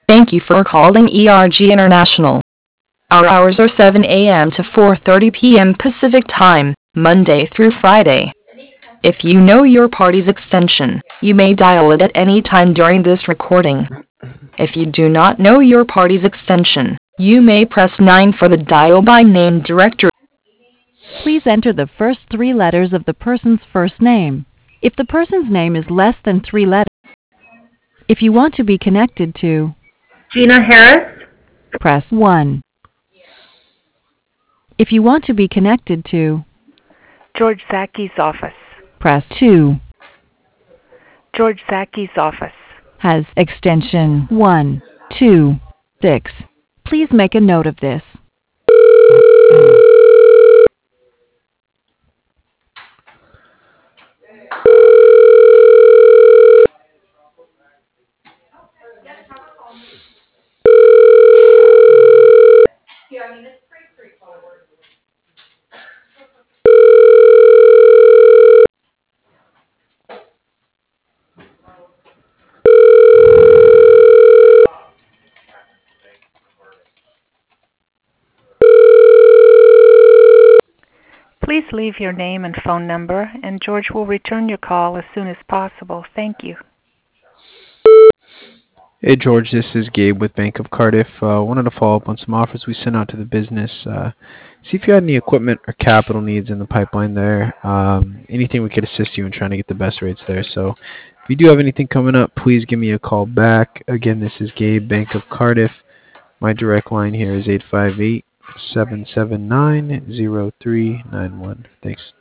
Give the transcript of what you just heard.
Thank you for calling ERG International. Our hours are 7 a.m. to 4:30 p.m. Pacific Time, Monday through Friday. If you know your party's extension, you may dial it at any time during this recording. If you do not know your party's extension, you may press 9 for the dial by name directory. Please enter the first 3 letters of the person's first name. If the person's name is less than 3 letters, if you want to be connected to, Gina Harris, press 1. If you want to be connected to, George Zaki's office. press 2. George Zaki's office. Has extension 126. Please make a note of this. Please leave your name and phone number, and George will return your call as soon as possible. Thank you. Hey George, this is Gabe with Bank of Cardiff. Wanted to follow up on some offers we sent out to the business. See if you had any equipment or capital needs in the pipeline there. Anything we could assist you in trying to get the best rates there. So if you do have anything coming up, please give me a call back. Again, this is Gabe, Bank of Cardiff. My direct line here is 858-779-0391. Thanks.